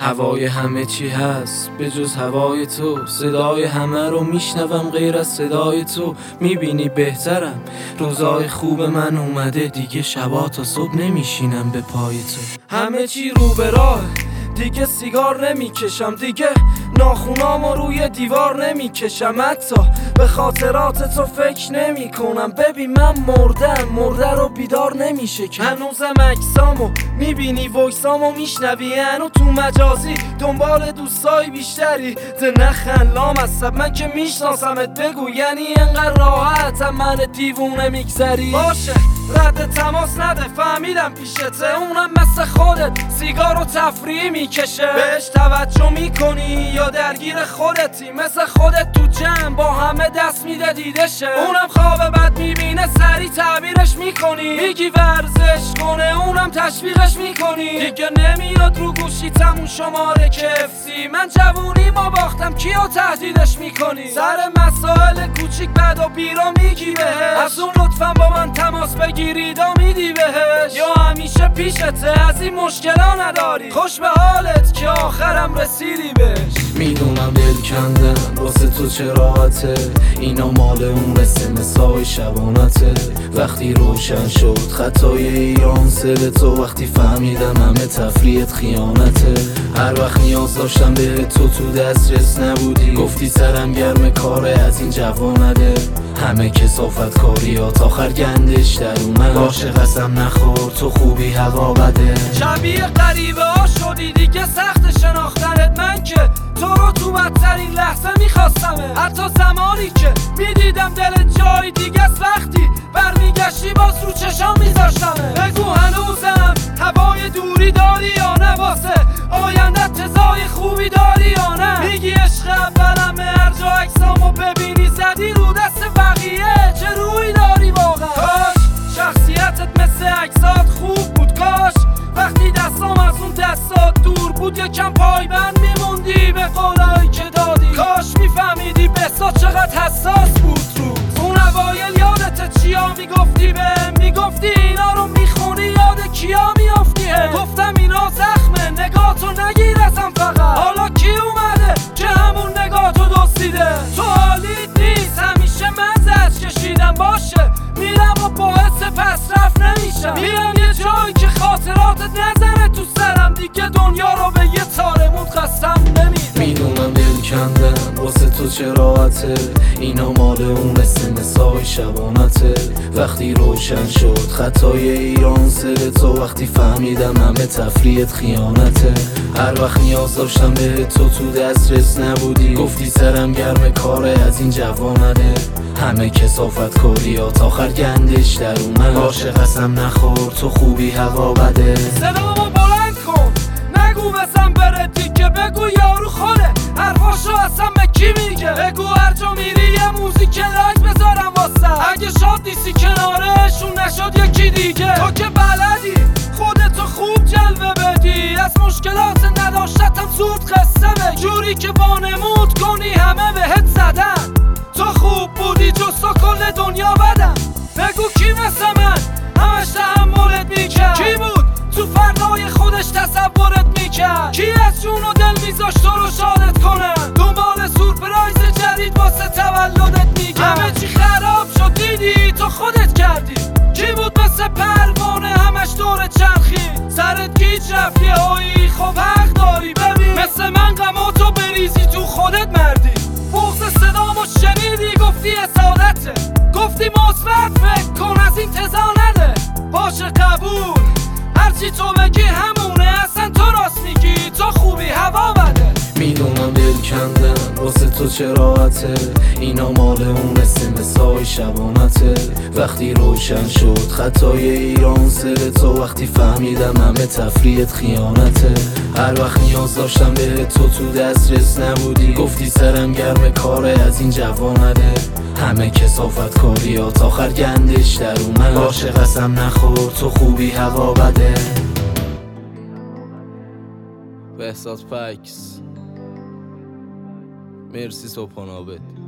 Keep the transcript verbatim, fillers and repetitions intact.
هوای همه چی هست به جز هوای تو، صدای همه رو میشنوم غیر از صدای تو. میبینی بهترم، روزای خوب من اومده دیگه، شبا تا صبح نمیشینم به پای تو. همه چی رو به راه، دیگه سیگار نمیکشم، دیگه ناخونامو روی دیوار نمیکشم، حتی به خاطرات تو فکر نمی کنم. ببین من مردم، مرده رو بیدار نمیشه که هنوزم عکسامو میبینی، ویسامو میشنوی، هنو تو مجازی دنبال دوستای بیشتری. ده نخن لامصب من که میشناسمت، بگو یعنی انقدر راحتم من دیوونه میگذری؟ باشه رد تماس نده، فهمیدم پیشته، اونم مثل خودت سیگار و تفریح میکشه. بهش توجه میکنی یا درگیر خودتی؟ مثل خودت تو جمع با همه دست میده دیده شه. اونم خواب بد میبینه سری تعبیرش میکنی، میگی ورزش کنه اونم تشویقش میکنی. دیگه نمیاد رو گوشی تمون شماره کفسی، من جوونی ما باختم کیو تهدیدش میکنی؟ سر مسائل کوچیک بد و بیرا میگی بهش، از اون لطفا با من تماس بگیری دا میدی بهش، یا همیشه پیشته از این مشکلا نداری؟ خوش به حالت که آخرم رسیدی بهش. میدونم دل کندم واسه تو چه راحته، اینا مال اون قصه مسای شبانته. وقتی روشن شد خطای ایران سر تو، وقتی فهمیدم همه تفریحت خیانته. هر وقت نیاز داشتم به تو تو دسترس نبودی، گفتی سرم گرم کاره از این جوانده. همه کثافت کاریات آخر گندش در اومد، باشه قسم نخور تو خوبی هوا بده. شبیه غریبه ها شدی دیگه سخت شناختنت، من که تو رو تو بدترین لحظه میخواستمه، حتی زمانی که میدیدم دلت جای دیگه است، وقتی برمیگشتی باز رو چشام میذاشتمه. بگو هنوزم هوای دوری داری یا نه، واسه آینده تزای خوبی داری یا نه؟ میگی عشق اولمه، هر جا عکسامو ببینی زدی رو دست بقیه، چه روی داری واقعا؟ کاش شخصیتت مثل عکسات خوب بود، کاش وقتی دستام از اون دستات دور بود یکم پایبند میموندی به قولایی که دادی. کاش میفهمیدی بسات چقدر حساس بود رو اون اوایل. یادت چیا میگفتی بهم؟ میگفتی اینا رو میخونی یاد کیا میافتی؟ گفتم اینا زخمه، نگاهتو نگیر ازم فقط. حالا کی اومده که همون نگاهتو دزدیده؟ تو حالیت نیست، همیشه من زج کشیدم، باشه میرم و باعث پس رفت نمیشم. میرم یه جایی که خاطراتت نزنه تو سرم، دیگه دنیا رو به یه تارمون قسم نمیدم. میدونم دل کندم واسه تو چه راحته، اینا مال اون قصه مسای شبانته. وقتی روشن شد خطای ایران سر تو، وقتی فهمیدم همه تفریحت خیانته. هر وقت نیاز داشتم به تو تو دسترس نبودی، گفتی سرم گرم کاره از این جوانده. همه کثافت کاریات آخر گندش در اومد، باشه قسم نخور تو خوبی هوا بده. صدامو بلند کن نگو بزن بره دیگه، بگو یارو خوده حرفاشو اصلا به کی میگه؟ بگو هر جا میری یه موزیک لایک بذارم واسه، اگه شاد نیستی کنارشون نشد یکی دیگه. تو که بلدی خودتو خوب جلوه بدی، از مشکلات نداشتم زود قصه بگی، جوری که وانمود کنی همه بهت زدن. تو خوب بودی جز تو کل دنیا بدم، بگو کی مثل من همش تحملت میکرد؟ کی بود تو فردای خودش تصورت میکرد؟ کی از جون و دل میذاشت تو رو شادت کنن؟ دنبال سورپرایز جدید واسه تولدت میگه. همه چی خراب شد دیدی تو خودت کردی. کی بود مثل پروانه همش دور چرخی؟ سرت گیج رفتی هایی، خب حق داری ببین مثل من غماتو بریزی تو خودت مردی. بغض صدامو شنیدی گفتی اسادته، گفتی مثبت فکر کن از این تزا نده. باشه قبول هرچی تو بگی همونه، اصلا تو راست میگی تو خوبی هوا بده. میدونم دل کندم واسه تو چه راحته، اینا مال اون قصه مسای شبانته. وقتی روشن شد خطای ایران سر تو، وقتی فهمیدم همه تفریحت خیانته. هر وقت نیاز داشتم به تو تو دسترس نبودی، گفتی سرم گرم کاره از این جوانده. همه کثافت کاریات آخر گندش در اومد، باشه قسم نخور تو خوبی هوا بده. بهزاد پکس، مرسی صبحانه آبد.